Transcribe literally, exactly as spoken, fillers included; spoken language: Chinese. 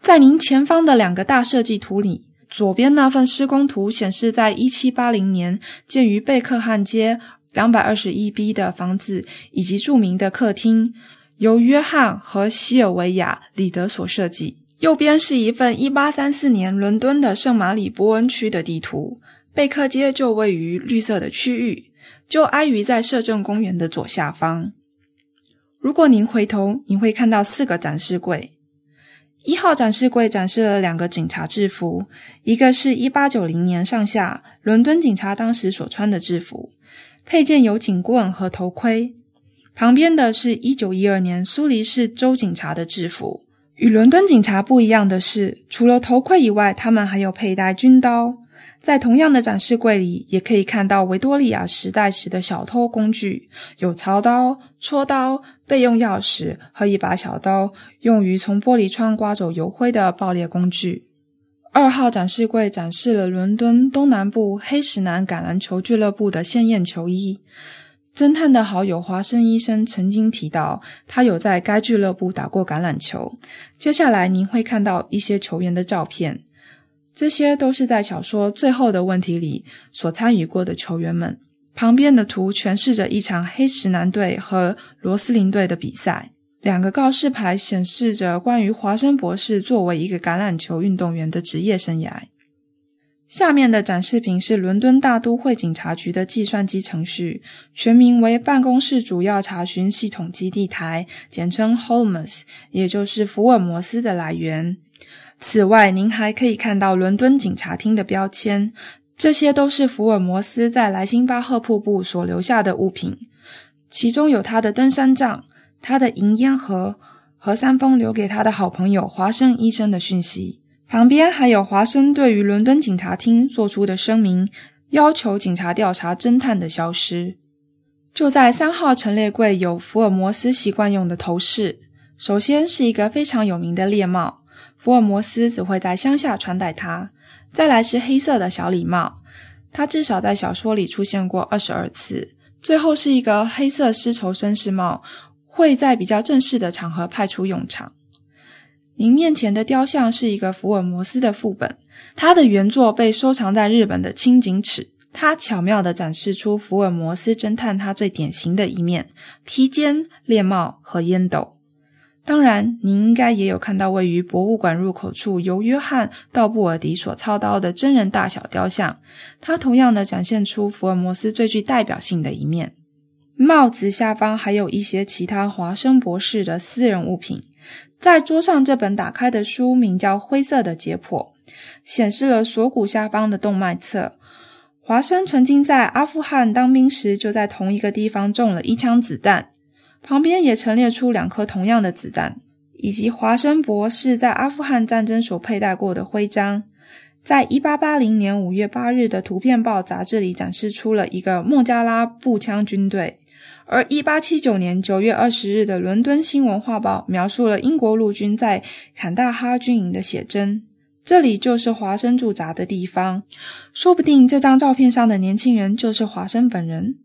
在您前方的两个大设计图里，左边那份施工图显示在一七八零年建于贝克汉街 二二一 B 的房子以及著名的客厅，由约翰和西尔维亚·里德所设计。右边是一份一八三四年伦敦的圣马里波恩区的地图，贝克街就位于绿色的区域，就挨于在摄政公园的左下方。如果您回头，您会看到四个展示柜。一号展示柜展示了两个警察制服，一个是一八九零年上下伦敦警察当时所穿的制服，配件有警棍和头盔。旁边的是一九一二年苏黎世州警察的制服。与伦敦警察不一样的是，除了头盔以外，他们还有佩戴军刀。在同样的展示柜里，也可以看到维多利亚时代时的小偷工具，有槽刀、戳刀、备用钥匙和一把小刀，用于从玻璃窗刮走油灰的爆裂工具。二号展示柜展示了伦敦东南部黑石南橄榄球俱乐部的鲜艳球衣。侦探的好友华生医生曾经提到，他有在该俱乐部打过橄榄球。接下来您会看到一些球员的照片，这些都是在小说最后的问题里所参与过的球员们。旁边的图诠释着一场黑石南队和罗斯林队的比赛。两个告示牌显示着关于华生博士作为一个橄榄球运动员的职业生涯。下面的展示品是伦敦大都会警察局的计算机程序，全名为办公室主要查询系统基地台，简称 Holmes， 也就是福尔摩斯的来源。此外，您还可以看到伦敦警察厅的标签，这些都是福尔摩斯在莱辛巴赫瀑布所留下的物品，其中有他的登山杖、他的银烟盒和三封留给他的好朋友华生医生的讯息。旁边还有华生对于伦敦警察厅做出的声明，要求警察调查侦探的消失。就在三号陈列柜有福尔摩斯习惯用的头饰，首先是一个非常有名的猎帽，福尔摩斯只会在乡下穿戴它。再来是黑色的小礼帽，它至少在小说里出现过二十二次。最后是一个黑色丝绸绅士帽，会在比较正式的场合派出用场。您面前的雕像是一个福尔摩斯的副本，它的原作被收藏在日本的青井尺，它巧妙地展示出福尔摩斯侦探他最典型的一面，披肩、猎帽和烟斗。当然，您应该也有看到位于博物馆入口处由约翰·道布尔迪所操刀的真人大小雕像，它同样地展现出福尔摩斯最具代表性的一面。帽子下方还有一些其他华生博士的私人物品。在桌上这本打开的书名叫《灰色的解剖》，显示了锁骨下方的动脉侧。华生曾经在阿富汗当兵时就在同一个地方中了一枪子弹，旁边也陈列出两颗同样的子弹，以及华生博士在阿富汗战争所佩戴过的徽章。在一八八零年五月八日的图片报杂志里展示出了一个孟加拉步枪军队，而一八七九年九月二十日的伦敦新闻画报描述了英国陆军在坎大哈军营的写真。这里就是华生驻扎的地方，说不定这张照片上的年轻人就是华生本人。